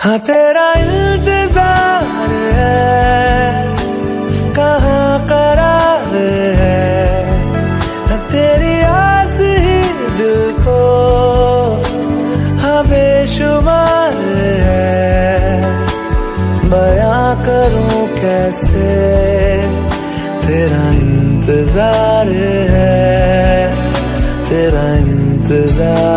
हाँ तेरा इंतजार है, कहाँ करार है, हाँ तेरी आस ही दिल को हाँ बेशुमार है। बयां करूं कैसे तेरा इंतजार है, तेरा इंतजार